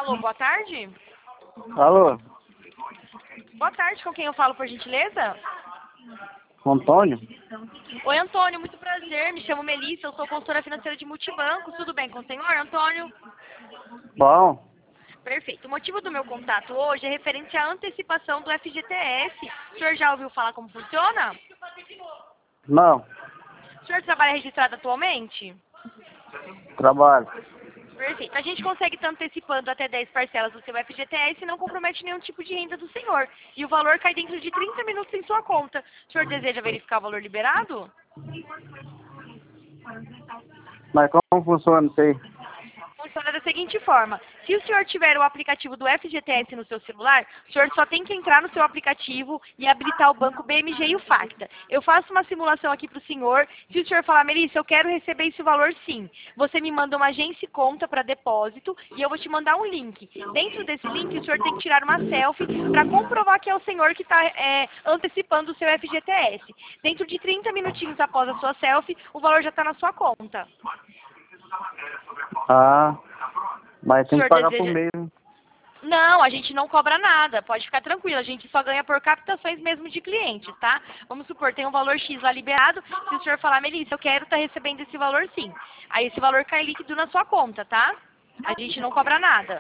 Alô, boa tarde. Alô, Boa tarde, com quem eu falo, por gentileza? Antônio? Oi, Antônio, muito prazer. Me chamo Melissa, eu sou consultora financeira de multibanco. Tudo bem com o senhor, Antônio? Bom, Perfeito. O motivo do meu contato hoje é referente à antecipação do FGTS. O senhor já ouviu falar como funciona? não, O senhor trabalha registrado atualmente? trabalho. Perfeito. A gente consegue estar antecipando até 10 parcelas do seu FGTS e não compromete nenhum tipo de renda do senhor. E o valor cai dentro de 30 minutos em sua conta. O senhor deseja verificar o valor liberado? Mas como funciona isso aí? Funciona da seguinte forma: se o senhor tiver o aplicativo do FGTS no seu celular, o senhor só tem que entrar no seu aplicativo e habilitar o banco BMG e o Facta. Eu faço uma simulação aqui para o senhor. Se o senhor falar, Melissa, eu quero receber esse valor sim, você me manda uma agência e conta para depósito e eu vou te mandar um link. Dentro desse link, o senhor tem que tirar uma selfie para comprovar que é o senhor que está antecipando o seu FGTS. Dentro de 30 minutinhos após a sua selfie, o valor já está na sua conta. Ah, mas O tem que senhor pagar por deseja... mês, né? Não, a gente não cobra nada, pode ficar tranquilo, a gente só ganha por captações mesmo de clientes, tá? Vamos supor, tem um valor X lá liberado, se o senhor falar, Melissa, eu quero estar recebendo esse valor sim. Aí esse valor cai líquido na sua conta, tá? A gente não cobra nada.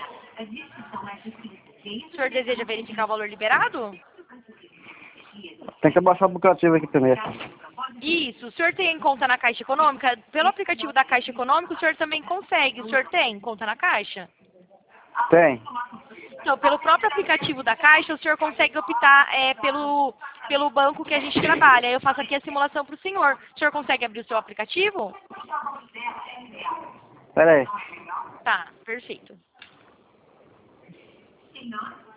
O senhor deseja verificar o valor liberado? Tem que baixar o aplicativo aqui primeiro. Isso, o senhor tem conta na Caixa Econômica? Pelo aplicativo da Caixa Econômica, o senhor também consegue. O senhor tem conta na Caixa? Tem. Então, pelo próprio aplicativo da Caixa, o senhor consegue optar pelo banco que a gente trabalha. Eu faço aqui a simulação para o senhor. O senhor consegue abrir o seu aplicativo? Pera aí. Tá, perfeito.